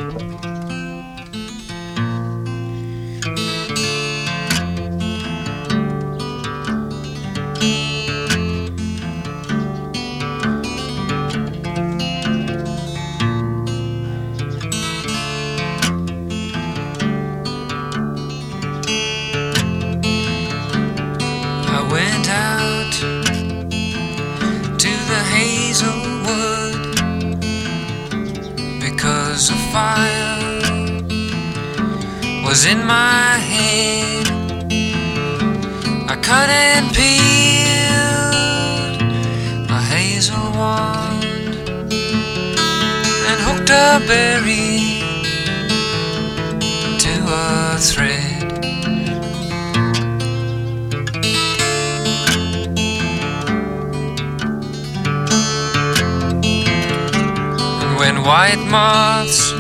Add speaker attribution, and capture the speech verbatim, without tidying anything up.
Speaker 1: Went out to the Hazelwood because a fire was in my head. I cut and peeled a hazel wand and hooked a berry to a thread. When white moths